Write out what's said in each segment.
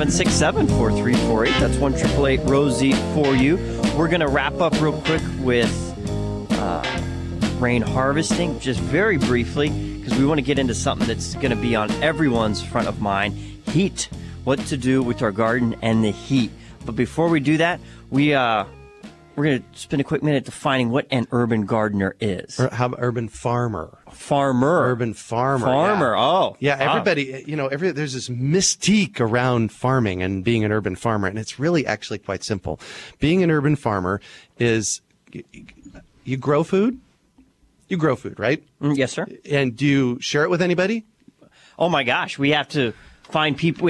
1-877-667-4348. That's 1-888-ROSIE for you. We're going to wrap up real quick with rain harvesting, just very briefly, because we want to get into something that's going to be on everyone's front of mind: heat. What to do with our garden and the heat. But before we do that, we're going to spend a quick minute defining what an urban gardener is. Or how about urban farmer? Urban farmer. Yeah. Oh. Yeah, everybody, there's this mystique around farming and being an urban farmer, and it's really actually quite simple. Being an urban farmer is you grow food. You grow food, right? Yes, sir. And do you share it with anybody? Oh, my gosh. We have to find people.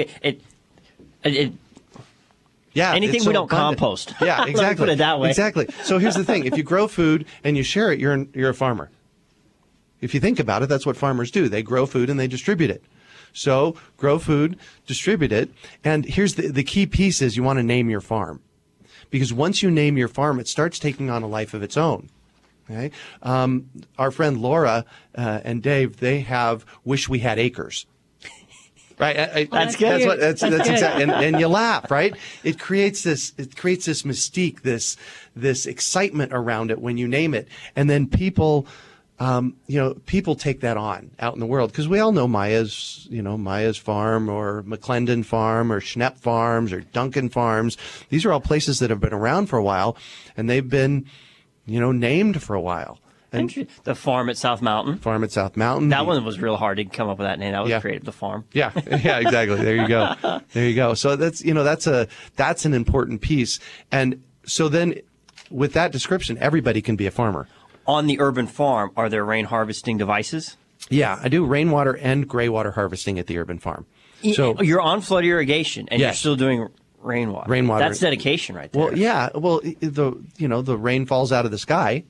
Yeah, anything so we don't abundant. compost. Yeah, exactly. Let me put it that way. Exactly. So here's the thing: if you grow food and you share it, you're a farmer. If you think about it, that's what farmers do. They grow food and they distribute it. So grow food, distribute it, and here's the key piece: is you want to name your farm, because once you name your farm, it starts taking on a life of its own. Okay. Our friend Laura and Dave, they have "Wish We Had Acres." Right, that's good. That's exactly, and you laugh, right? It creates this mystique, this excitement around it when you name it, and then people take that on out in the world, because we all know Maya's farm, or McClendon Farm, or Schnepp Farms, or Duncan Farms. These are all places that have been around for a while, and they've been, named for a while. And the farm at South Mountain. That one was real hard to come up with that name. That was creative. The farm. Yeah, exactly. There you go. So that's an important piece. And so then, with that description, everybody can be a farmer. On the urban farm, are there rain harvesting devices? Yeah, I do rainwater and gray water harvesting at the urban farm. So you're on flood irrigation, and yes. You're still doing rainwater. That's dedication, right there. Well, yeah. Well, the rain falls out of the sky.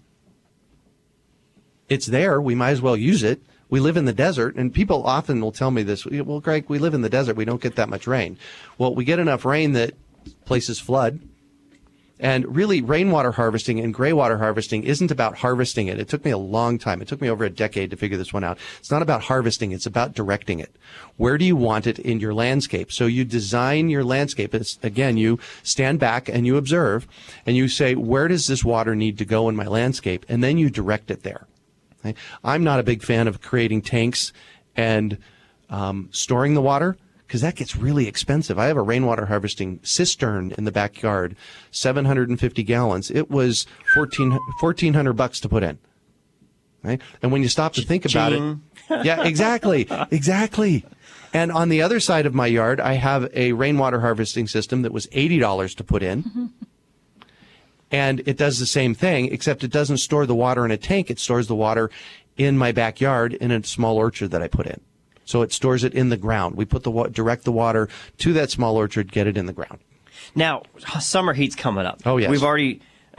It's there. We might as well use it. We live in the desert, and people often will tell me this. Well, Greg, we live in the desert. We don't get that much rain. Well, we get enough rain that places flood. And really, rainwater harvesting and gray water harvesting isn't about harvesting it. It took me a long time. It took me over a decade to figure this one out. It's not about harvesting. It's about directing it. Where do you want it in your landscape? So you design your landscape. Again, you stand back and you observe, and you say, where does this water need to go in my landscape? And then you direct it there. Okay? I'm not a big fan of creating tanks and storing the water, because that gets really expensive. I have a rainwater harvesting cistern in the backyard, 750 gallons. It was $1,400 to put in. Right? And when you stop to think about it, yeah, exactly. And on the other side of my yard, I have a rainwater harvesting system that was $80 to put in. And it does the same thing, except it doesn't store the water in a tank. It stores the water in my backyard in a small orchard that I put in. So it stores it in the ground. We put direct the water to that small orchard, get it in the ground. Now, summer heat's coming up. Oh, yes. We've already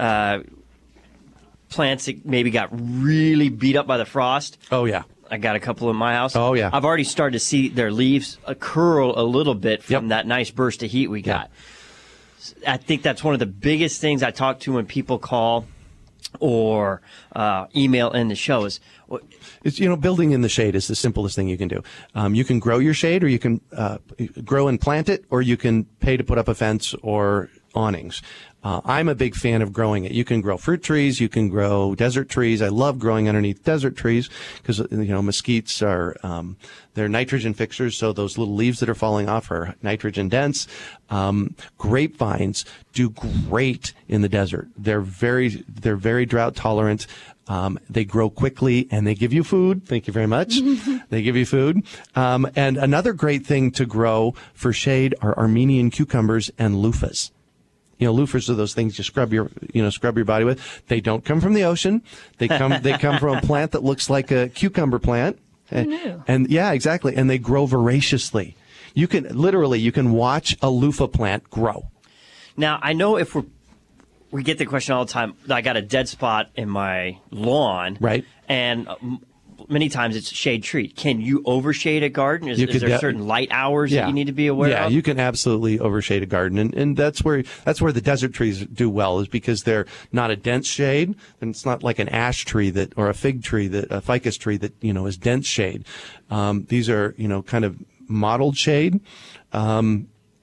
plants that maybe got really beat up by the frost. Oh, yeah. I got a couple in my house. Oh, yeah. I've already started to see their leaves curl a little bit from that nice burst of heat we got. I think that's one of the biggest things I talk to when people call or email in the show is, it's, building in the shade is the simplest thing you can do. You can grow your shade, or you can grow and plant it, or you can pay to put up a fence or awnings. I'm a big fan of growing it. You can grow fruit trees. You can grow desert trees. I love growing underneath desert trees because, mesquites are, they're nitrogen fixers. So those little leaves that are falling off are nitrogen dense. Grapevines do great in the desert. They're very drought tolerant. They grow quickly and they give you food. Thank you very much. They give you food. And another great thing to grow for shade are Armenian cucumbers and loofahs. Loofahs are those things you scrub your body with. They don't come from the ocean. They come from a plant that looks like a cucumber plant. And yeah, exactly. And they grow voraciously. You can watch a loofah plant grow. Now, I know if we get the question all the time, I got a dead spot in my lawn. Right. And many times it's shade tree. Can you overshade a garden? Is there certain light hours that you need to be aware of? Yeah, you can absolutely overshade a garden. And that's where the desert trees do well, is because they're not a dense shade. And it's not like an ash tree or a fig tree a ficus tree that, is dense shade. These are, kind of mottled shade.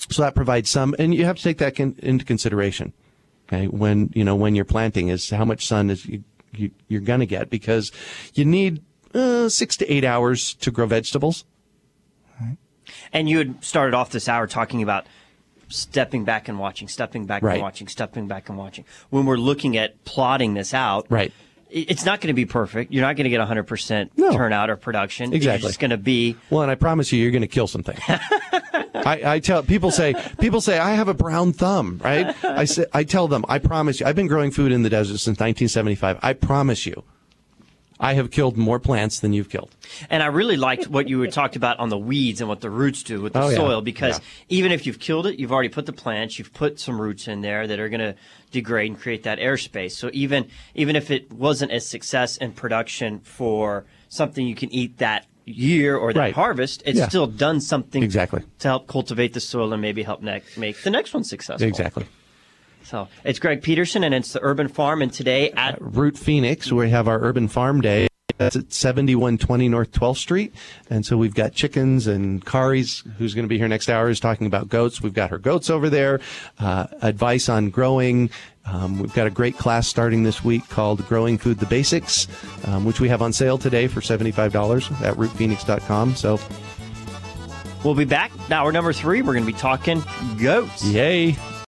So that provides some, and you have to take that into consideration. Okay, when you're planting, is how much sun is you're going to get, because you need 6 to 8 hours to grow vegetables. And you had started off this hour talking about stepping back and watching, stepping back Right. and watching, stepping back and watching. When we're looking at plotting this out, Right. it's not going to be perfect. You're not going to get 100% No. turnout or production. Exactly. It's just going to be. Well, and I promise you're going to kill something. I tell people say I have a brown thumb, right? I tell them, I promise you, I've been growing food in the desert since 1975. I promise you, I have killed more plants than you've killed. And I really liked what you had talked about on the weeds and what the roots do with the soil, because even if you've killed it, you've already put the plants, you've put some roots in there that are going to degrade and create that airspace. So even if it wasn't a success in production for something you can eat that year or that Right. harvest, it's still done something Exactly. to help cultivate the soil and maybe help make the next one successful. Exactly. So it's Greg Peterson, and it's the Urban Farm, and today at Root Phoenix, we have our Urban Farm Day. That's at 7120 North 12th Street. And so we've got chickens, and Kari's, who's going to be here next hour, is talking about goats. We've got her goats over there, advice on growing. We've got a great class starting this week called Growing Food the Basics, which we have on sale today for $75 at rootphoenix.com. So we'll be back. Hour number 3, we're going to be talking goats. yay.